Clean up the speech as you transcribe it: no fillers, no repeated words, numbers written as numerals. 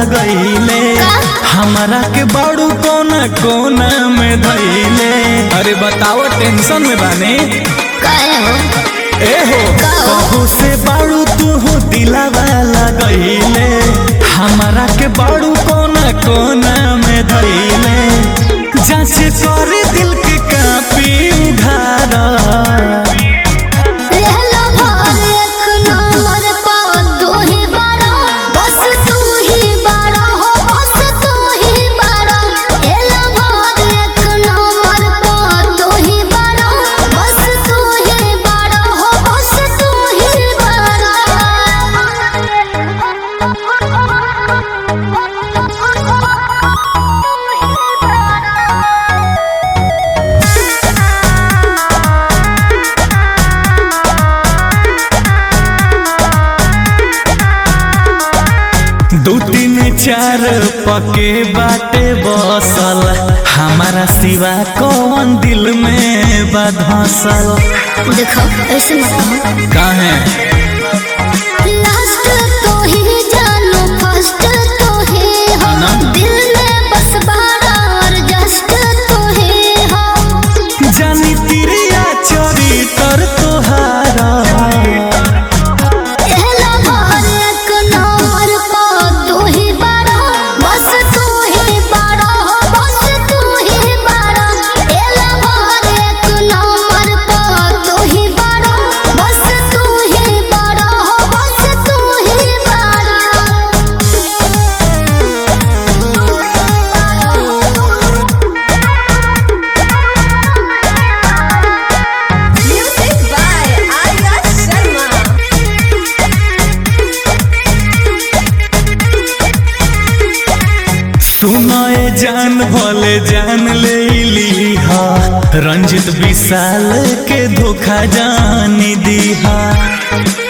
लगैले हमारा के बाड़ू कोना कोना में धैले। अरे बताओ टेंशन में बानी ए हो कहू से बाड़ू तू हो दिलावा लगैले हमारा के बाड़ू कोना कोना में धैले। जांच कर दिल के कापी उधारा दू तीन चार पके बाटे बसल हमारा सिवा कौन दिल में बधसल। देखो ऐसे मत काहे लास्ट तो ही जानो फर्स्ट तो है हम दिल में बस बारा और जस्ट तो है हम जानी तिरिया चोरी कर तोहारा सुनाए जान भले जान ले ली हा रंजित विशाल के धोखा जान दी हा।